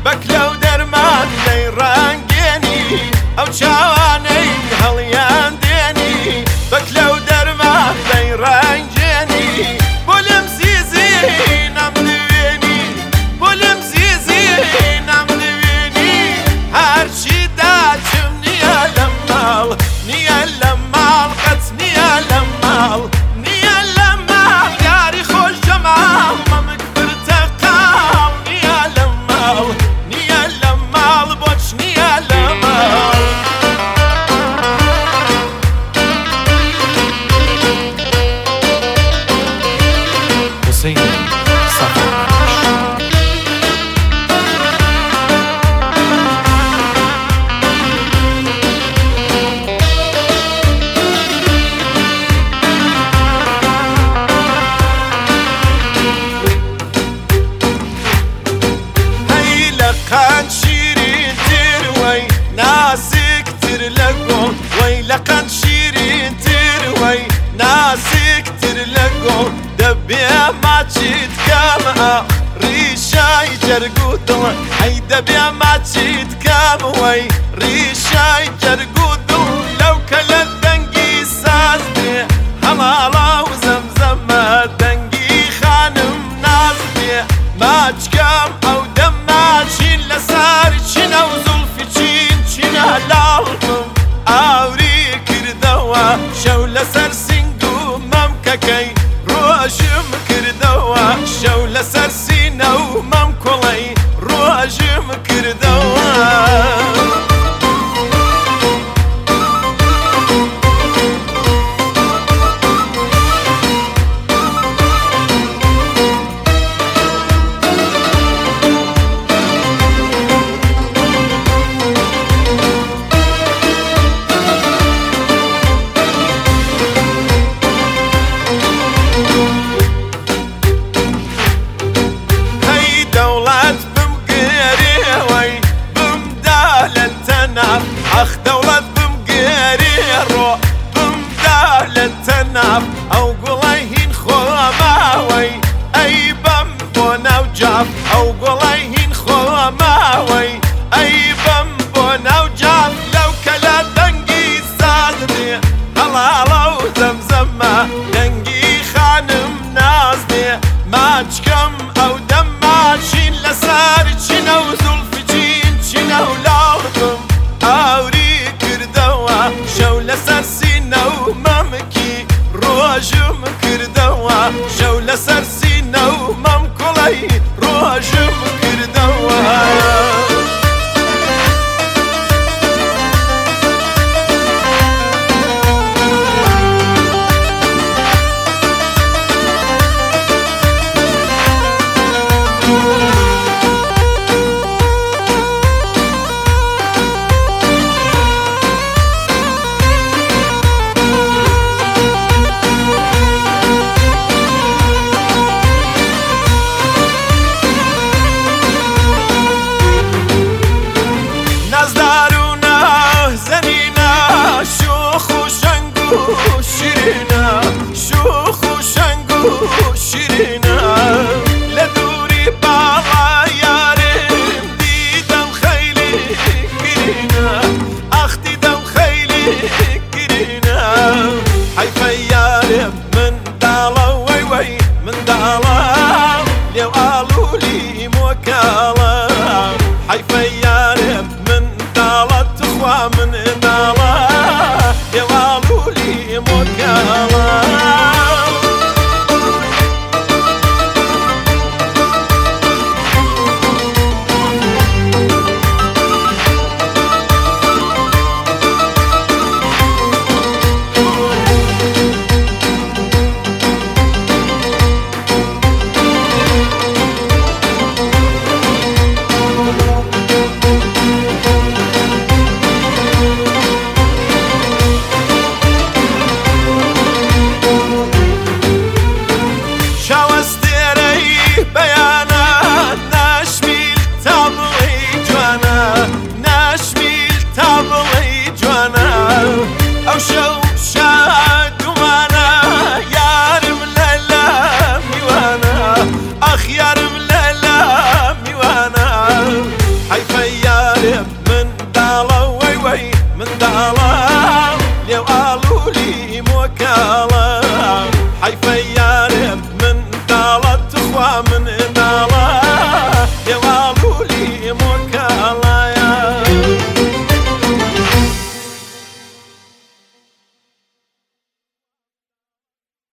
بەکلەو دەرمان لەی ڕانگێنی ئەو چاوانەی هەڵیان دێنی بەکلەو دەرمان لەی ڕانگێنی بۆ لەم زیزی نەمدوێنی بۆ لەم زیزی نەمدوێنی هەرچی داچم نییە لە ماڵ نییە لە ماڵ قەت نییە لە ماڵ نییە لە ماڵ یاری خۆش جەماڵ مەمک پرتەقاڵ نییە لە ماڵ نییە لە ماڵ بۆچ نییە لە ماڵ حسین قەند شیرینتر وەی نازکتر لە گۆڵ وەی لە قەند شیرینتر وەی نازکتر لە گۆڵ دەبێ ماچیت کەمە ڕیشای جەرگ و دڵ ئەی دەبێ ماچیت کەم وەی ڕیشای جەرگ و دڵ لەو کە لە دەنگی ساز دێ هەماڵا و زەمزەمە دەنگی خانم ناز دێ ماچکەم ئەو دەماچین لەسەر چینە و زولفی چین چینە لاڵم ئاوری کردەوە شەو لەسەر سینگ و مەمکەکەی ڕۆژم کردەوە شەو لەسەر سینە و مەم کوڵەی ڕۆژم کردەوە ئەخ دەوڵەت بمگێری ڕۆ بمدا لە تەناف ئەو گوڵەی هین خۆماوەی ئەی بەم بۆ ناو جاف ئەو گوڵەی هین خۆماوەی ئەی بەم بۆ ناو جاف لەو کە لە دەنگی ساز دێ هەڵاڵە و زەمزەمە دەنگی خانم ناز دێ ماچکەم ئەو دەم ماچین لەسەر چینە و زولفی چین چینە و لاڵم ئاوری کردەوە شەو لەسەر سینە و مەمکی ڕۆژم کردەوە شەو لەسەر سینە و مەم کوڵەی ڕۆژم کردەوە داڵا لێو